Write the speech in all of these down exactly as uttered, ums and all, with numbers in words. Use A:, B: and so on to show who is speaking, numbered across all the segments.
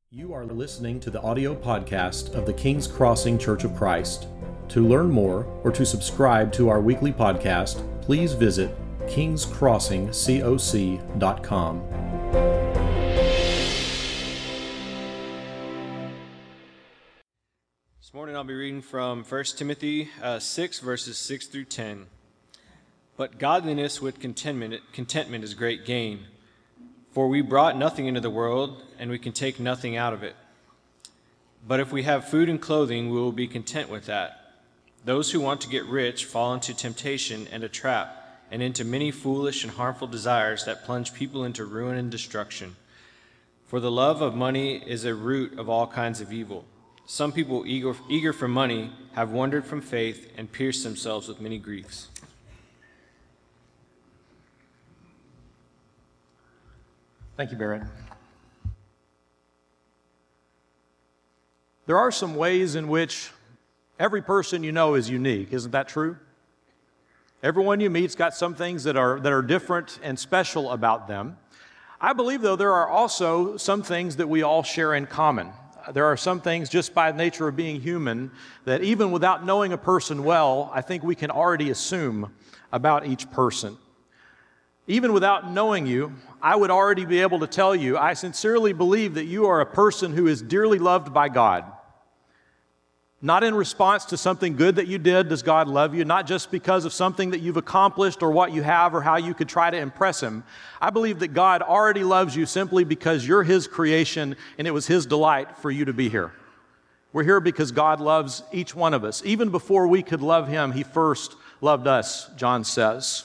A: You are listening to the audio podcast of the King's Crossing Church of Christ. To learn more or to subscribe to our weekly podcast, please visit kings crossing coc dot com.
B: This morning I'll be reading from First Timothy uh, six, verses six through ten. But godliness with contentment, contentment is great gain. For we brought nothing into the world, and we can take nothing out of it. But if we have food and clothing, we will be content with that. Those who want to get rich fall into temptation and a trap, and into many foolish and harmful desires that plunge people into ruin and destruction. For the love of money is a root of all kinds of evil. Some people eager, eager for money have wandered from faith and pierced themselves with many griefs.
C: Thank you, Barrett. There are some ways in which every person you know is unique. Isn't that true? Everyone you meet's got some things that are that are different and special about them. I believe, though, there are also some things that we all share in common. There are some things just by the nature of being human that even without knowing a person well, I think we can already assume about each person. Even without knowing you, I would already be able to tell you, I sincerely believe that you are a person who is dearly loved by God. Not in response to something good that you did does God love you, not just because of something that you've accomplished or what you have or how you could try to impress Him. I believe that God already loves you simply because you're His creation and it was His delight for you to be here. We're here because God loves each one of us. Even before we could love Him, He first loved us, John says.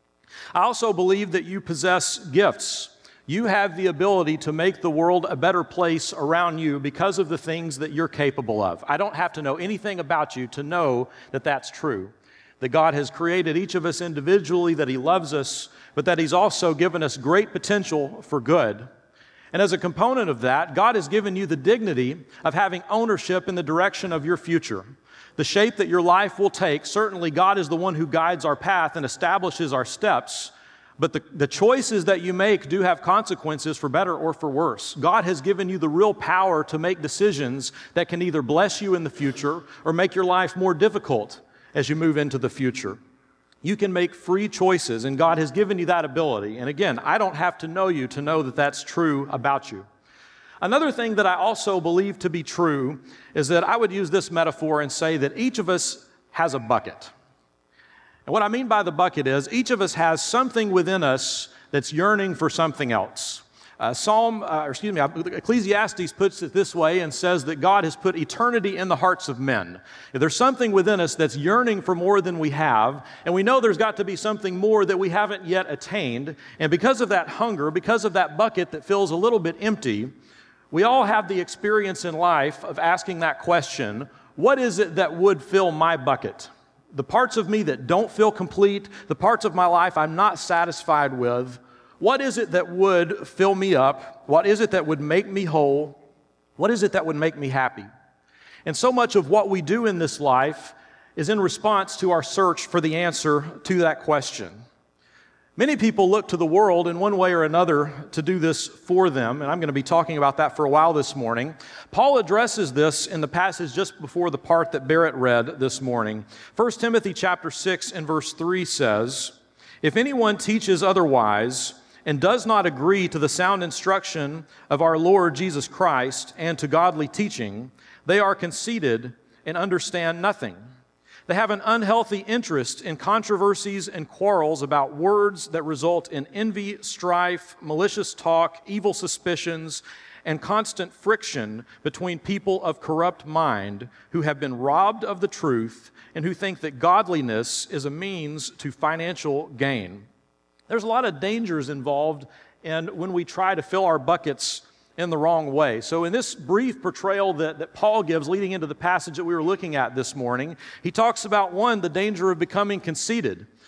C: I also believe that you possess gifts. You have the ability to make the world a better place around you because of the things that you're capable of. I don't have to know anything about you to know that that's true. That God has created each of us individually, that He loves us, but that He's also given us great potential for good. And as a component of that, God has given you the dignity of having ownership in the direction of your future. The shape that your life will take, certainly God is the one who guides our path and establishes our steps, but the, the choices that you make do have consequences for better or for worse. God has given you the real power to make decisions that can either bless you in the future or make your life more difficult as you move into the future. You can make free choices, and God has given you that ability. And again, I don't have to know you to know that that's true about you. Another thing that I also believe to be true is that I would use this metaphor and say that each of us has a bucket. And what I mean by the bucket is each of us has something within us that's yearning for something else. Uh, Psalm, uh, or excuse me, Ecclesiastes puts it this way and says that God has put eternity in the hearts of men. There's something within us that's yearning for more than we have, and we know there's got to be something more that we haven't yet attained. And because of that hunger, because of that bucket that feels a little bit empty, we all have the experience in life of asking that question, what is it that would fill my bucket? The parts of me that don't feel complete, the parts of my life I'm not satisfied with, what is it that would fill me up? What is it that would make me whole? What is it that would make me happy? And so much of what we do in this life is in response to our search for the answer to that question. Many people look to the world in one way or another to do this for them, and I'm going to be talking about that for a while this morning. Paul addresses this in the passage just before the part that Barrett read this morning. First Timothy chapter six and verse three says, "If anyone teaches otherwise and does not agree to the sound instruction of our Lord Jesus Christ and to godly teaching, they are conceited and understand nothing. They have an unhealthy interest in controversies and quarrels about words that result in envy, strife, malicious talk, evil suspicions, and constant friction between people of corrupt mind who have been robbed of the truth and who think that godliness is a means to financial gain." There's a lot of dangers involved in when we try to fill our buckets in the wrong way. So in this brief portrayal that, that Paul gives leading into the passage that we were looking at this morning, he talks about, one, the danger of becoming conceited.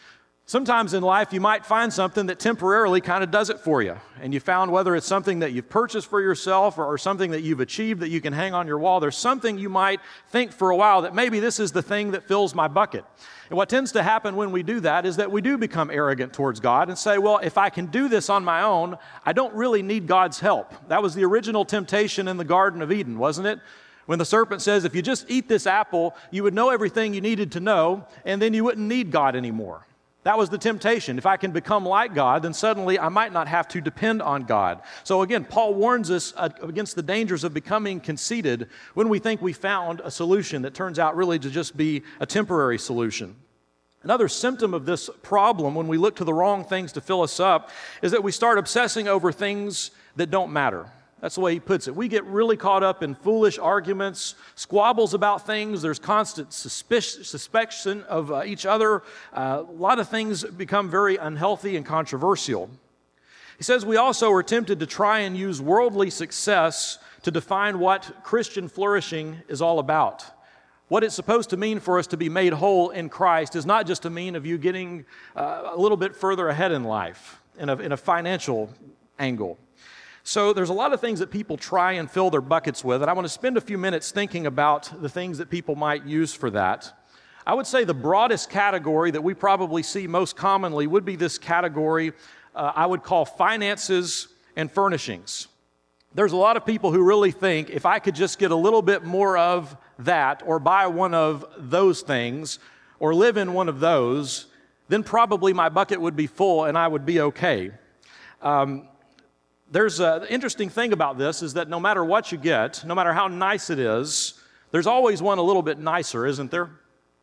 C: Sometimes in life you might find something that temporarily kind of does it for you. And you found whether it's something that you've purchased for yourself or, or something that you've achieved that you can hang on your wall, there's something you might think for a while that maybe this is the thing that fills my bucket. And what tends to happen when we do that is that we do become arrogant towards God and say, well, if I can do this on my own, I don't really need God's help. That was the original temptation in the Garden of Eden, wasn't it? When the serpent says, if you just eat this apple, you would know everything you needed to know, and then you wouldn't need God anymore. That was the temptation. If I can become like God, then suddenly I might not have to depend on God. So again, Paul warns us against the dangers of becoming conceited when we think we found a solution that turns out really to just be a temporary solution. Another symptom of this problem when we look to the wrong things to fill us up is that we start obsessing over things that don't matter. That's the way he puts it. We get really caught up in foolish arguments, squabbles about things. There's constant suspic- suspicion of uh, each other. Uh, a lot of things become very unhealthy and controversial. He says we also are tempted to try and use worldly success to define what Christian flourishing is all about. What it's supposed to mean for us to be made whole in Christ is not just a mean of you getting uh, a little bit further ahead in life, in a, in a financial angle. So there's a lot of things that people try and fill their buckets with, and I want to spend a few minutes thinking about the things that people might use for that. I would say the broadest category that we probably see most commonly would be this category uh, I would call finances and furnishings. There's a lot of people who really think if I could just get a little bit more of that or buy one of those things or live in one of those, then probably my bucket would be full and I would be okay. Um, There's an interesting thing about this is that no matter what you get, no matter how nice it is, there's always one a little bit nicer, isn't there?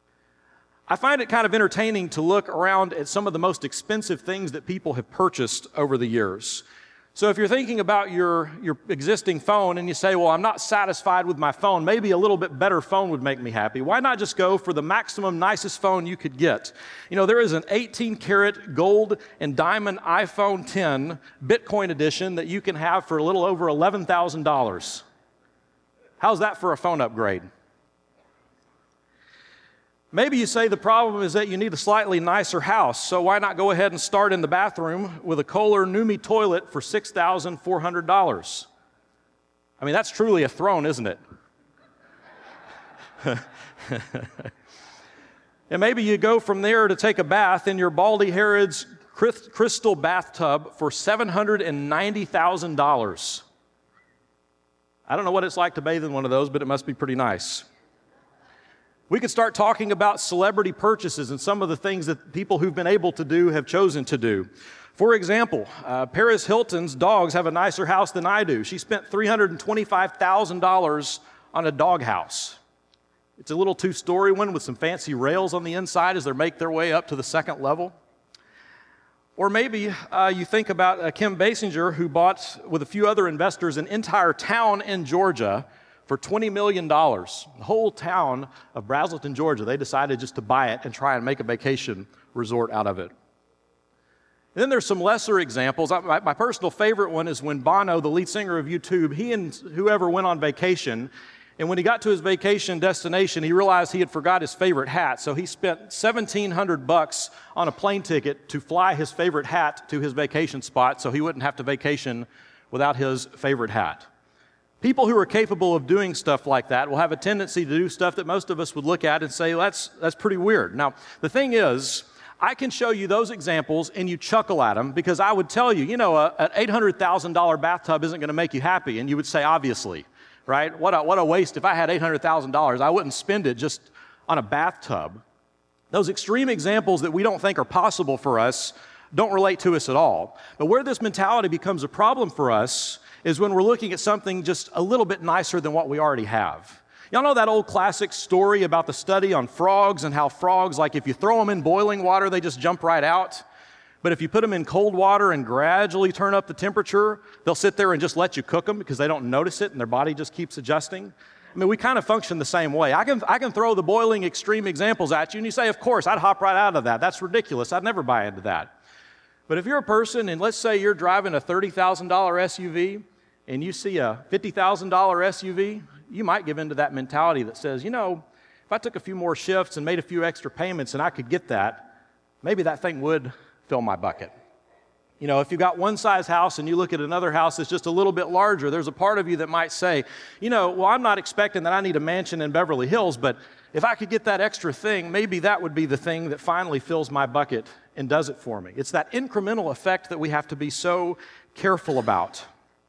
C: I find it kind of entertaining to look around at some of the most expensive things that people have purchased over the years. So if you're thinking about your, your existing phone and you say, well, I'm not satisfied with my phone, maybe a little bit better phone would make me happy. Why not just go for the maximum nicest phone you could get? You know, there is an eighteen karat gold and diamond iPhone ten Bitcoin edition that you can have for a little over eleven thousand dollars. How's that for a phone upgrade? Maybe you say the problem is that you need a slightly nicer house, so why not go ahead and start in the bathroom with a Kohler Numi toilet for six thousand four hundred dollars? I mean, that's truly a throne, isn't it? And maybe you go from there to take a bath in your Baldy Herod's crystal bathtub for seven hundred ninety thousand dollars. I don't know what it's like to bathe in one of those, but it must be pretty nice. We could start talking about celebrity purchases and some of the things that people who've been able to do have chosen to do. For example, uh, Paris Hilton's dogs have a nicer house than I do. She spent three hundred twenty-five thousand dollars on a dog house. It's a little two-story one with some fancy rails on the inside as they make their way up to the second level. Or maybe uh, you think about uh, Kim Basinger, who bought, with a few other investors, an entire town in Georgia for twenty million dollars. The whole town of Braselton, Georgia, they decided just to buy it and try and make a vacation resort out of it. And then there's some lesser examples. My, my personal favorite one is when Bono, the lead singer of U two, he and whoever went on vacation, and when he got to his vacation destination, he realized he had forgot his favorite hat, so he spent seventeen hundred bucks on a plane ticket to fly his favorite hat to his vacation spot so he wouldn't have to vacation without his favorite hat. People who are capable of doing stuff like that will have a tendency to do stuff that most of us would look at and say, well, that's, that's pretty weird. Now, the thing is, I can show you those examples and you chuckle at them because I would tell you, you know, a, an eight hundred thousand dollars bathtub isn't going to make you happy. And you would say, obviously, right? What a, what a waste. If I had eight hundred thousand dollars, I wouldn't spend it just on a bathtub. Those extreme examples that we don't think are possible for us don't relate to us at all. But where this mentality becomes a problem for us is when we're looking at something just a little bit nicer than what we already have. Y'all know that old classic story about the study on frogs and how frogs, like if you throw them in boiling water, they just jump right out. But if you put them in cold water and gradually turn up the temperature, they'll sit there and just let you cook them because they don't notice it and their body just keeps adjusting. I mean, we kind of function the same way. I can, I can throw the boiling extreme examples at you and you say, of course, I'd hop right out of that. That's ridiculous. I'd never buy into that. But if you're a person and let's say you're driving a thirty thousand dollars S U V and you see a fifty thousand dollars S U V, you might give into that mentality that says, you know, if I took a few more shifts and made a few extra payments and I could get that, maybe that thing would fill my bucket. You know, if you've got one size house and you look at another house that's just a little bit larger, there's a part of you that might say, you know, well, I'm not expecting that I need a mansion in Beverly Hills, but if I could get that extra thing, maybe that would be the thing that finally fills my bucket and does it for me. It's that incremental effect that we have to be so careful about.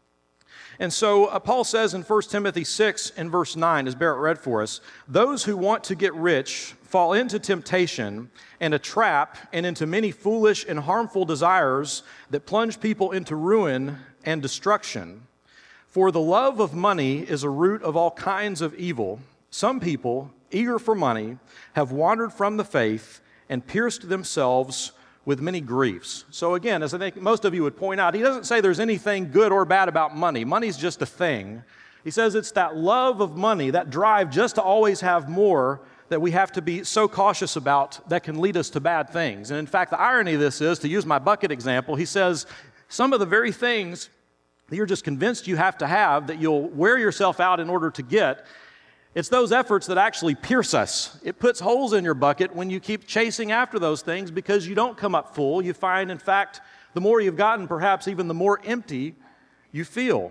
C: And so uh, Paul says in First Timothy six and verse nine, as Barrett read for us, those who want to get rich fall into temptation and a trap and into many foolish and harmful desires that plunge people into ruin and destruction. For the love of money is a root of all kinds of evil. Some people, eager for money, have wandered from the faith and pierced themselves with many griefs. So again, as I think most of you would point out, he doesn't say there's anything good or bad about money. Money's just a thing. He says it's that love of money, that drive just to always have more, that we have to be so cautious about that can lead us to bad things. And in fact, the irony of this is, to use my bucket example, he says some of the very things that you're just convinced you have to have, that you'll wear yourself out in order to get, it's those efforts that actually pierce us. It puts holes in your bucket when you keep chasing after those things because you don't come up full. You find, in fact, the more you've gotten, perhaps even the more empty you feel.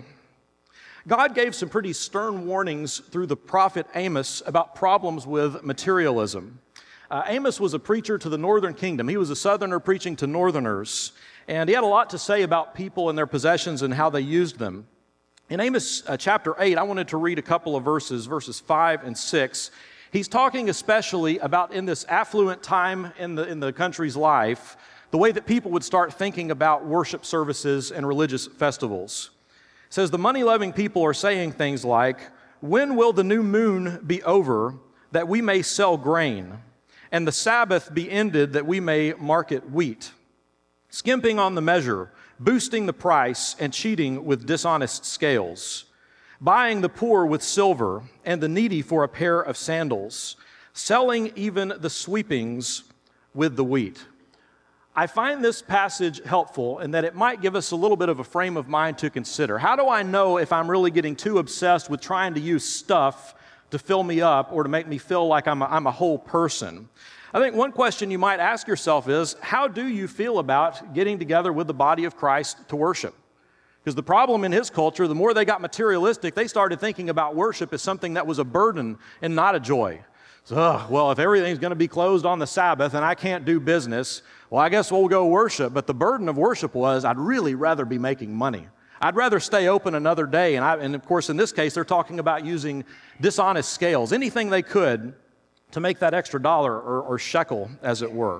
C: God gave some pretty stern warnings through the prophet Amos about problems with materialism. Uh, Amos was a preacher to the northern kingdom. He was a southerner preaching to northerners, and he had a lot to say about people and their possessions and how they used them. In Amos uh, chapter eight, I wanted to read a couple of verses, verses five and six. He's talking especially about in this affluent time in the, in the country's life, the way that people would start thinking about worship services and religious festivals. It says, the money-loving people are saying things like, when will the new moon be over that we may sell grain, and the Sabbath be ended that we may market wheat? Skimping on the measure, boosting the price, and cheating with dishonest scales, buying the poor with silver and the needy for a pair of sandals, selling even the sweepings with the wheat. I find this passage helpful in that it might give us a little bit of a frame of mind to consider. How do I know if I'm really getting too obsessed with trying to use stuff to fill me up or to make me feel like I'm a, I'm a whole person? I think one question you might ask yourself is, how do you feel about getting together with the body of Christ to worship? Because the problem in his culture, the more they got materialistic, they started thinking about worship as something that was a burden and not a joy. So, oh, well, if everything's going to be closed on the Sabbath and I can't do business, well, I guess we'll go worship. But the burden of worship was, I'd really rather be making money. I'd rather stay open another day. And, I, and of course, in this case, they're talking about using dishonest scales, anything they could to make that extra dollar or, or shekel, as it were.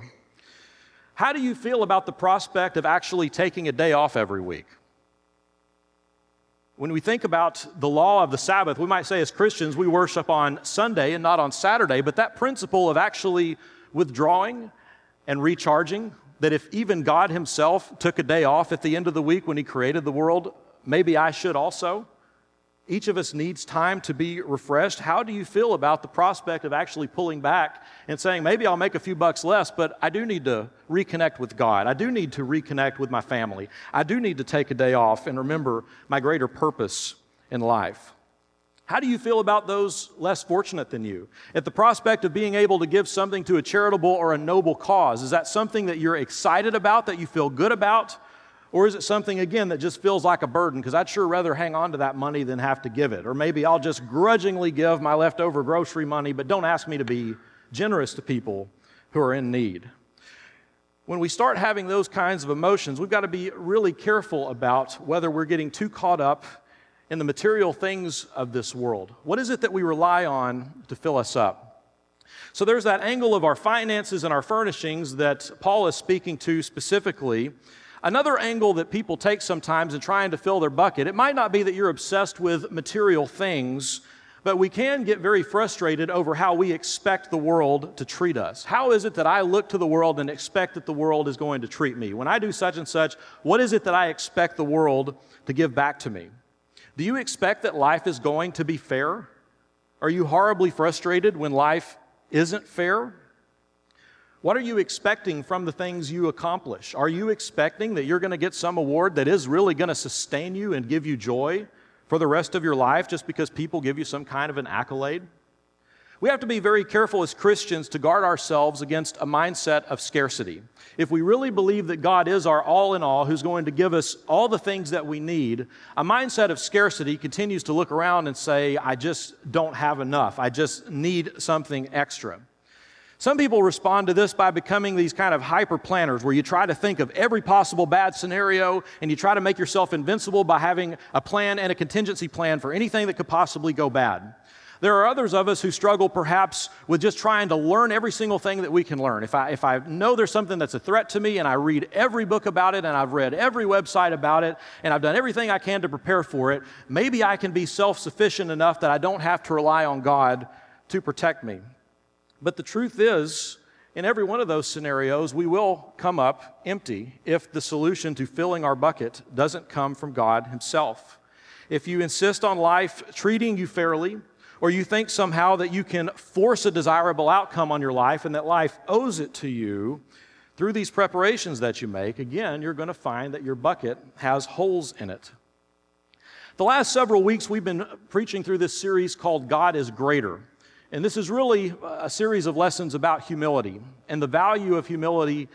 C: How do you feel about the prospect of actually taking a day off every week? When we think about the law of the Sabbath, we might say as Christians we worship on Sunday and not on Saturday, but that principle of actually withdrawing and recharging, that if even God himself took a day off at the end of the week when he created the world, maybe I should also. Each of us needs time to be refreshed. How do you feel about the prospect of actually pulling back and saying, maybe I'll make a few bucks less, but I do need to reconnect with God. I do need to reconnect with my family. I do need to take a day off and remember my greater purpose in life. How do you feel about those less fortunate than you? At the prospect of being able to give something to a charitable or a noble cause, is that something that you're excited about, that you feel good about? Or is it something, again, that just feels like a burden? Because I'd sure rather hang on to that money than have to give it. Or maybe I'll just grudgingly give my leftover grocery money, but don't ask me to be generous to people who are in need. When we start having those kinds of emotions, we've got to be really careful about whether we're getting too caught up in the material things of this world. What is it that we rely on to fill us up? So there's that angle of our finances and our furnishings that Paul is speaking to specifically. Another angle that people take sometimes in trying to fill their bucket, it might not be that you're obsessed with material things, but we can get very frustrated over how we expect the world to treat us. How is it that I look to the world and expect that the world is going to treat me? When I do such and such, what is it that I expect the world to give back to me? Do you expect that life is going to be fair? Are you horribly frustrated when life isn't fair? What are you expecting from the things you accomplish? Are you expecting that you're going to get some award that is really going to sustain you and give you joy for the rest of your life just because people give you some kind of an accolade? We have to be very careful as Christians to guard ourselves against a mindset of scarcity. If we really believe that God is our all in all, who's going to give us all the things that we need, a mindset of scarcity continues to look around and say, I just don't have enough. I just need something extra. Some people respond to this by becoming these kind of hyper planners where you try to think of every possible bad scenario and you try to make yourself invincible by having a plan and a contingency plan for anything that could possibly go bad. There are others of us who struggle perhaps with just trying to learn every single thing that we can learn. If I, if I know there's something that's a threat to me and I read every book about it and I've read every website about it and I've done everything I can to prepare for it, maybe I can be self-sufficient enough that I don't have to rely on God to protect me. But the truth is, in every one of those scenarios, we will come up empty if the solution to filling our bucket doesn't come from God Himself. If you insist on life treating you fairly, or you think somehow that you can force a desirable outcome on your life and that life owes it to you through these preparations that you make, again, you're going to find that your bucket has holes in it. The last several weeks, we've been preaching through this series called God is Greater. And this is really a series of lessons about humility and the value of humility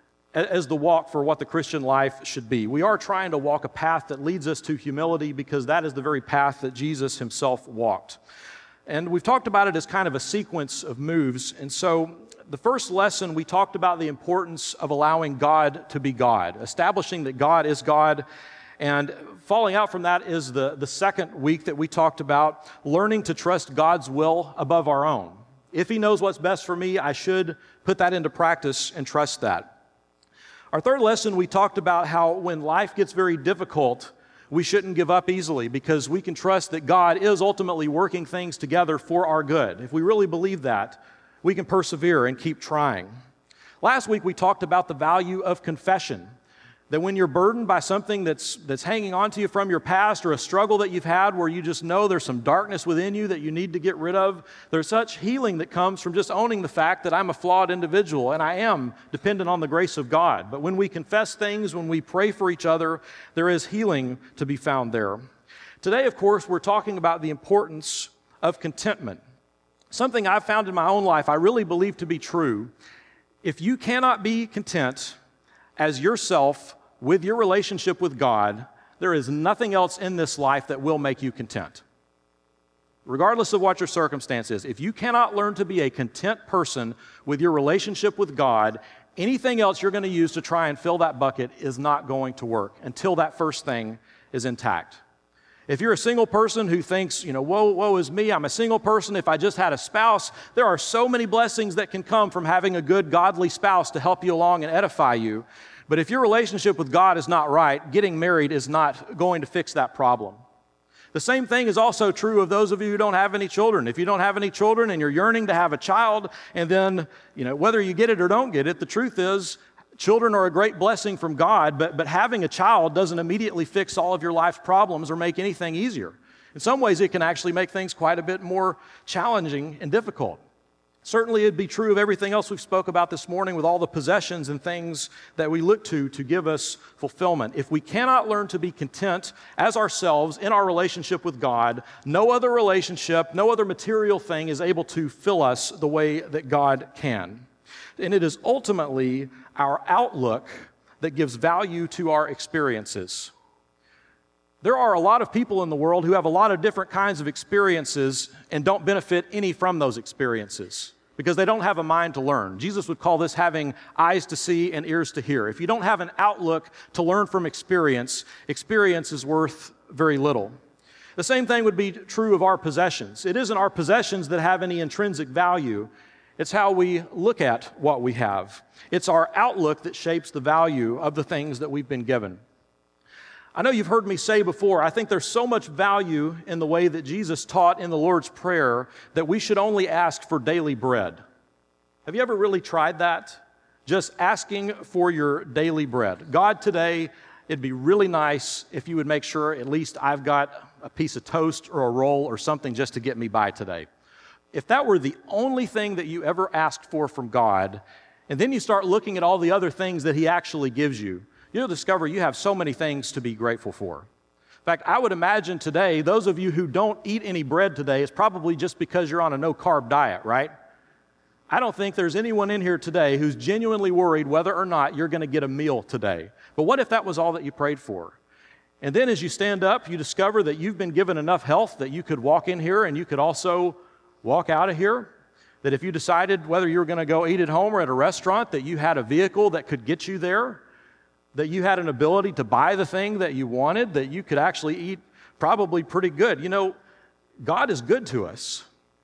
C: as the walk for what the Christian life should be. We are trying to walk a path that leads us to humility because that is the very path that Jesus Himself walked. And we've talked about it as kind of a sequence of moves. And so the first lesson, we talked about the importance of allowing God to be God, establishing that God is God. And falling out from that is the, the second week that we talked about learning to trust God's will above our own. If He knows what's best for me, I should put that into practice and trust that. Our third lesson, we talked about how when life gets very difficult, we shouldn't give up easily because we can trust that God is ultimately working things together for our good. If we really believe that, we can persevere and keep trying. Last week, we talked about the value of confession. That when you're burdened by something that's that's hanging on to you from your past or a struggle that you've had where you just know there's some darkness within you that you need to get rid of, there's such healing that comes from just owning the fact that I'm a flawed individual and I am dependent on the grace of God. But when we confess things, when we pray for each other, there is healing to be found there. Today, of course, we're talking about the importance of contentment. Something I've found in my own life I really believe to be true. If you cannot be content as yourself with your relationship with God, there is nothing else in this life that will make you content. Regardless of what your circumstance is, if you cannot learn to be a content person with your relationship with God, anything else you're going to use to try and fill that bucket is not going to work until that first thing is intact. If you're a single person who thinks, you know, woe, woe is me, I'm a single person, if I just had a spouse, there are so many blessings that can come from having a good, godly spouse to help you along and edify you. But if your relationship with God is not right, getting married is not going to fix that problem. The same thing is also true of those of you who don't have any children. If you don't have any children and you're yearning to have a child, and then, you know, whether you get it or don't get it, the truth is, children are a great blessing from God, but, but having a child doesn't immediately fix all of your life's problems or make anything easier. In some ways, it can actually make things quite a bit more challenging and difficult. Certainly, it'd be true of everything else we've spoke about this morning with all the possessions and things that we look to to give us fulfillment. If we cannot learn to be content as ourselves in our relationship with God, no other relationship, no other material thing is able to fill us the way that God can. And it is ultimately our outlook that gives value to our experiences. There are a lot of people in the world who have a lot of different kinds of experiences and don't benefit any from those experiences because they don't have a mind to learn. Jesus would call this having eyes to see and ears to hear. If you don't have an outlook to learn from experience, experience is worth very little. The same thing would be true of our possessions. It isn't our possessions that have any intrinsic value. It's how we look at what we have. It's our outlook that shapes the value of the things that we've been given. I know you've heard me say before, I think there's so much value in the way that Jesus taught in the Lord's Prayer that we should only ask for daily bread. Have you ever really tried that? Just asking for your daily bread. God, today, it'd be really nice if you would make sure at least I've got a piece of toast or a roll or something just to get me by today. If that were the only thing that you ever asked for from God, and then you start looking at all the other things that He actually gives you, you'll discover you have so many things to be grateful for. In fact, I would imagine today, those of you who don't eat any bread today, it's probably just because you're on a no-carb diet, right? I don't think there's anyone in here today who's genuinely worried whether or not you're going to get a meal today. But what if that was all that you prayed for? And then as you stand up, you discover that you've been given enough health that you could walk in here and you could also walk out of here. That if you decided whether you were going to go eat at home or at a restaurant, that you had a vehicle that could get you there. That you had an ability to buy the thing that you wanted, that you could actually eat probably pretty good. You know, God is good to us.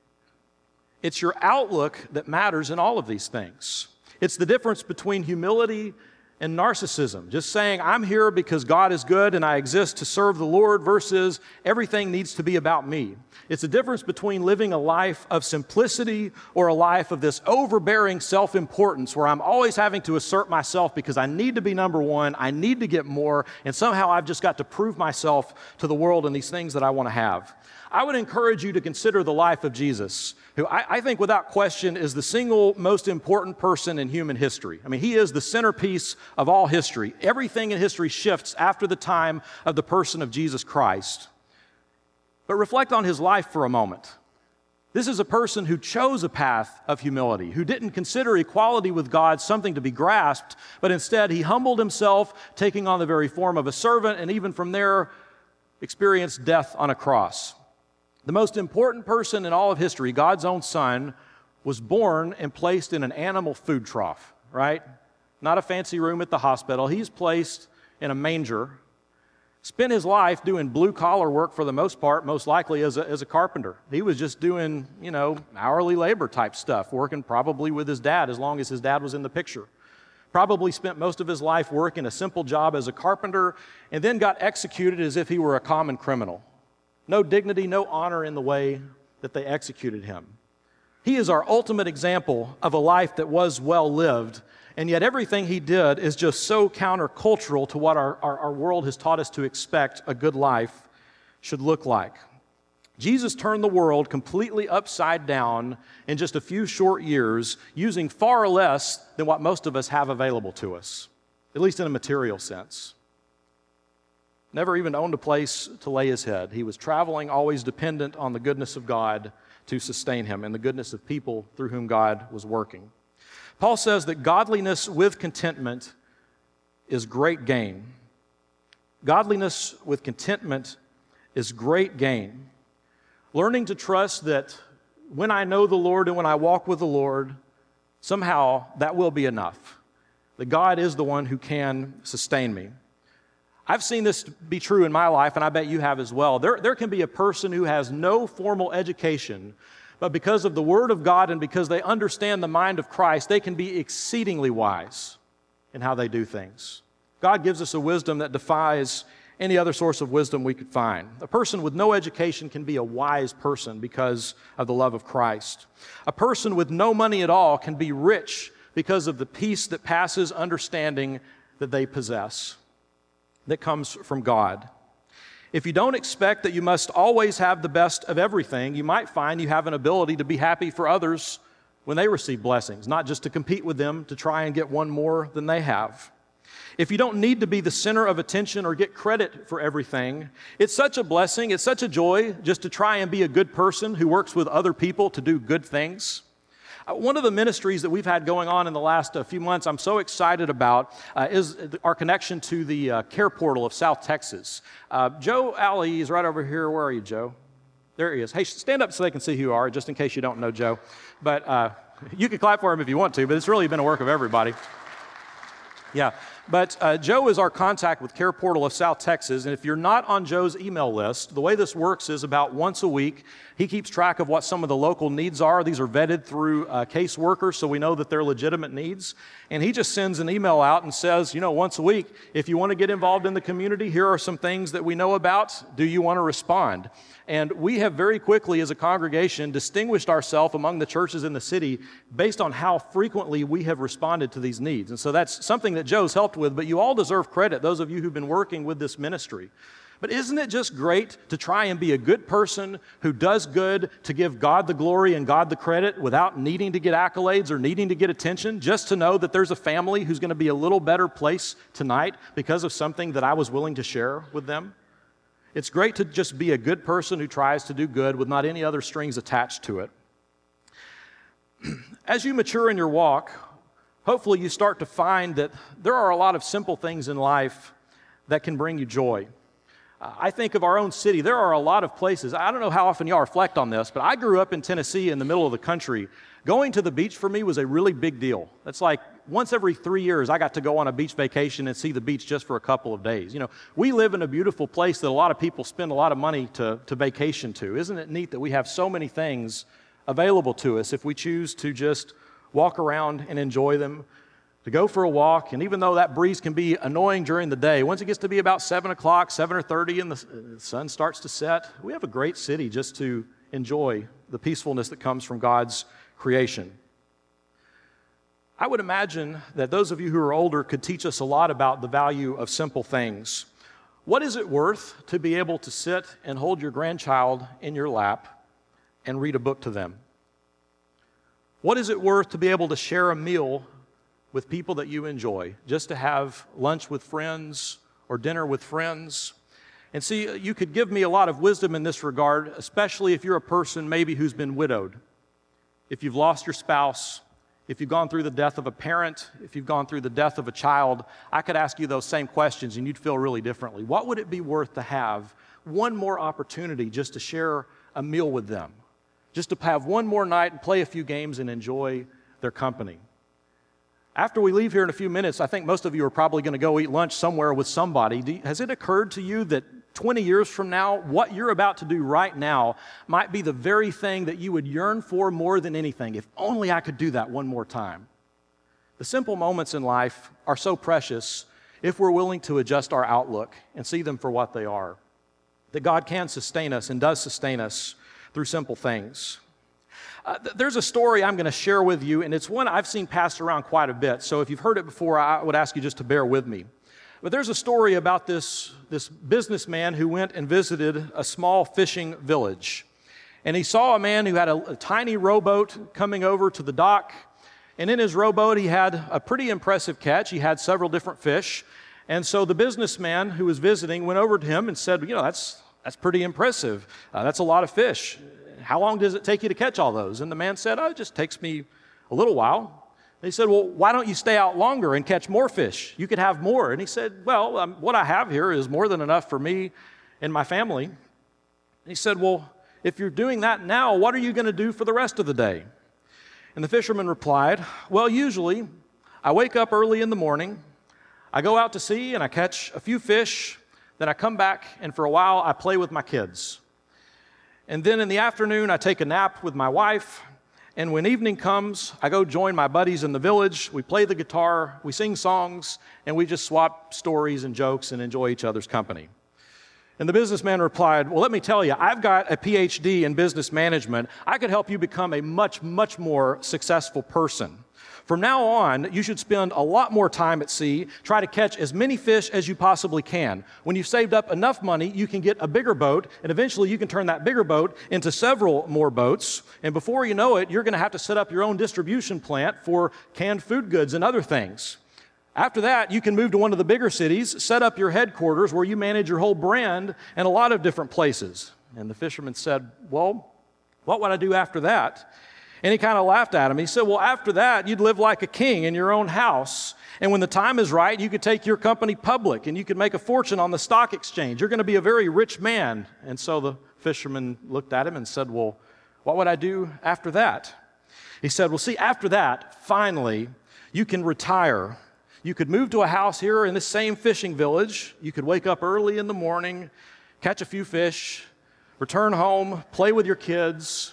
C: It's your outlook that matters in all of these things. It's the difference between humility and narcissism. Just saying, I'm here because God is good and I exist to serve the Lord versus everything needs to be about me. It's the difference between living a life of simplicity or a life of this overbearing self-importance where I'm always having to assert myself because I need to be number one, I need to get more, and somehow I've just got to prove myself to the world and these things that I want to have. I would encourage you to consider the life of Jesus, who I, I think without question is the single most important person in human history. I mean, he is the centerpiece of all history. Everything in history shifts after the time of the person of Jesus Christ. But reflect on his life for a moment. This is a person who chose a path of humility, who didn't consider equality with God something to be grasped, but instead he humbled himself, taking on the very form of a servant, and even from there experienced death on a cross. The most important person in all of history, God's own Son, was born and placed in an animal food trough, right? Not a fancy room at the hospital. He's placed in a manger, spent his life doing blue-collar work for the most part, most likely as a, as a carpenter. He was just doing, you know, hourly labor type stuff, working probably with his dad as long as his dad was in the picture. Probably spent most of his life working a simple job as a carpenter and then got executed as if he were a common criminal. No dignity, no honor in the way that they executed him. He is our ultimate example of a life that was well lived, and yet everything he did is just so countercultural to what our, our, our world has taught us to expect a good life should look like. Jesus turned the world completely upside down in just a few short years, using far less than what most of us have available to us, at least in a material sense. Never even owned a place to lay his head. He was traveling, always dependent on the goodness of God to sustain him and the goodness of people through whom God was working. Paul says that godliness with contentment is great gain. Godliness with contentment is great gain. Learning to trust that when I know the Lord and when I walk with the Lord, somehow that will be enough. That God is the one who can sustain me. I've seen this be true in my life, and I bet you have as well. There, there can be a person who has no formal education, but because of the Word of God and because they understand the mind of Christ, they can be exceedingly wise in how they do things. God gives us a wisdom that defies any other source of wisdom we could find. A person with no education can be a wise person because of the love of Christ. A person with no money at all can be rich because of the peace that passes understanding that they possess, that comes from God. If you don't expect that you must always have the best of everything, you might find you have an ability to be happy for others when they receive blessings, not just to compete with them to try and get one more than they have. If you don't need to be the center of attention or get credit for everything, it's such a blessing, it's such a joy just to try and be a good person who works with other people to do good things. One of the ministries that we've had going on in the last uh, few months I'm so excited about uh, is our connection to the uh, Care Portal of South Texas. Uh, Joe Alley is right over here. Where are you, Joe? There he is. Hey, stand up so they can see who you are, just in case you don't know Joe. But uh, you can clap for him if you want to, but it's really been a work of everybody. Yeah, but uh, Joe is our contact with Care Portal of South Texas, and if you're not on Joe's email list, the way this works is about once a week, he keeps track of what some of the local needs are. These are vetted through uh, caseworkers, so we know that they're legitimate needs, and he just sends an email out and says, you know, once a week, if you want to get involved in the community, here are some things that we know about. Do you want to respond? And we have very quickly, as a congregation, distinguished ourselves among the churches in the city based on how frequently we have responded to these needs. And so that's something that Joe's helped with, but you all deserve credit, those of you who've been working with this ministry. But isn't it just great to try and be a good person who does good, to give God the glory and God the credit without needing to get accolades or needing to get attention, just to know that there's a family who's going to be a little better place tonight because of something that I was willing to share with them? It's great to just be a good person who tries to do good with not any other strings attached to it. As you mature in your walk, hopefully you start to find that there are a lot of simple things in life that can bring you joy. Uh, I think of our own city. There are a lot of places. I don't know how often y'all reflect on this, but I grew up in Tennessee in the middle of the country. Going to the beach for me was a really big deal. That's like once every three years I got to go on a beach vacation and see the beach just for a couple of days. You know, we live in a beautiful place that a lot of people spend a lot of money to, to vacation to. Isn't it neat that we have so many things available to us if we choose to just walk around and enjoy them, to go for a walk? And even though that breeze can be annoying during the day, once it gets to be about seven o'clock, seven thirty, and the sun starts to set, we have a great city just to enjoy the peacefulness that comes from God's creation. I would imagine that those of you who are older could teach us a lot about the value of simple things. What is it worth to be able to sit and hold your grandchild in your lap and read a book to them? What is it worth to be able to share a meal with people that you enjoy, just to have lunch with friends or dinner with friends? And see, you could give me a lot of wisdom in this regard, especially if you're a person maybe who's been widowed. If you've lost your spouse, if you've gone through the death of a parent, if you've gone through the death of a child, I could ask you those same questions and you'd feel really differently. What would it be worth to have one more opportunity just to share a meal with them? Just to have one more night and play a few games and enjoy their company. After we leave here in a few minutes, I think most of you are probably going to go eat lunch somewhere with somebody. Do, has it occurred to you that twenty years from now, what you're about to do right now might be the very thing that you would yearn for more than anything? If only I could do that one more time. The simple moments in life are so precious if we're willing to adjust our outlook and see them for what they are. That God can sustain us and does sustain us through simple things. Uh, th- there's a story I'm going to share with you, and it's one I've seen passed around quite a bit. So if you've heard it before, I would ask you just to bear with me. But there's a story about this, this businessman who went and visited a small fishing village. And he saw a man who had a, a tiny rowboat coming over to the dock. And in his rowboat, he had a pretty impressive catch. He had several different fish. And so the businessman who was visiting went over to him and said, you know, that's That's pretty impressive. Uh, that's a lot of fish. How long does it take you to catch all those? And the man said, oh, it just takes me a little while. And he said, well, why don't you stay out longer and catch more fish? You could have more. And he said, well, um, what I have here is more than enough for me and my family. And he said, well, if you're doing that now, what are you going to do for the rest of the day? And the fisherman replied, well, usually I wake up early in the morning, I go out to sea and I catch a few fish. Then I come back, and for a while, I play with my kids. And then in the afternoon, I take a nap with my wife. And when evening comes, I go join my buddies in the village. We play the guitar, we sing songs, and we just swap stories and jokes and enjoy each other's company. And the businessman replied, well, let me tell you, I've got a P H D in business management. I could help you become a much, much more successful person. From now on, you should spend a lot more time at sea, try to catch as many fish as you possibly can. When you've saved up enough money, you can get a bigger boat, and eventually you can turn that bigger boat into several more boats. And before you know it, you're going to have to set up your own distribution plant for canned food goods and other things. After that, you can move to one of the bigger cities, set up your headquarters where you manage your whole brand in a lot of different places. And the fisherman said, well, what would I do after that? And he kind of laughed at him. He said, well, after that, you'd live like a king in your own house. And when the time is right, you could take your company public and you could make a fortune on the stock exchange. You're going to be a very rich man. And so the fisherman looked at him and said, well, what would I do after that? He said, well, see, after that, finally, you can retire. You could move to a house here in this same fishing village. You could wake up early in the morning, catch a few fish, return home, play with your kids,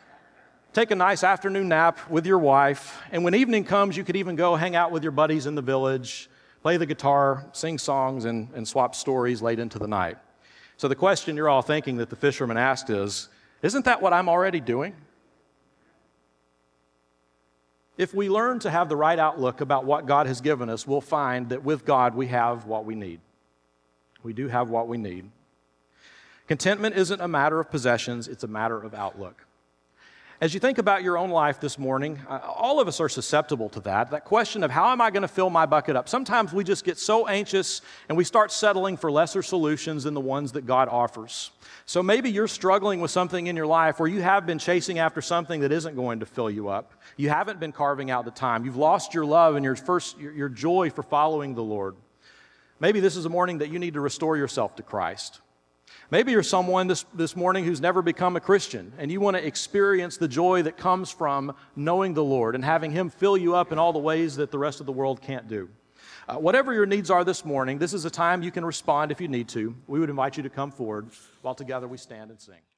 C: take a nice afternoon nap with your wife, and when evening comes, you could even go hang out with your buddies in the village, play the guitar, sing songs, and, and swap stories late into the night. So the question you're all thinking that the fisherman asked is, isn't that what I'm already doing? If we learn to have the right outlook about what God has given us, we'll find that with God we have what we need. We do have what we need. Contentment isn't a matter of possessions, it's a matter of outlook. As you think about your own life this morning, uh, all of us are susceptible to that. That question of how am I going to fill my bucket up? Sometimes we just get so anxious and we start settling for lesser solutions than the ones that God offers. So maybe you're struggling with something in your life where you have been chasing after something that isn't going to fill you up. You haven't been carving out the time. You've lost your love and your first your, your joy for following the Lord. Maybe this is a morning that you need to restore yourself to Christ. Maybe you're someone this, this morning who's never become a Christian, and you want to experience the joy that comes from knowing the Lord and having Him fill you up in all the ways that the rest of the world can't do. Uh, whatever your needs are this morning, this is a time you can respond if you need to. We would invite you to come forward while together we stand and sing.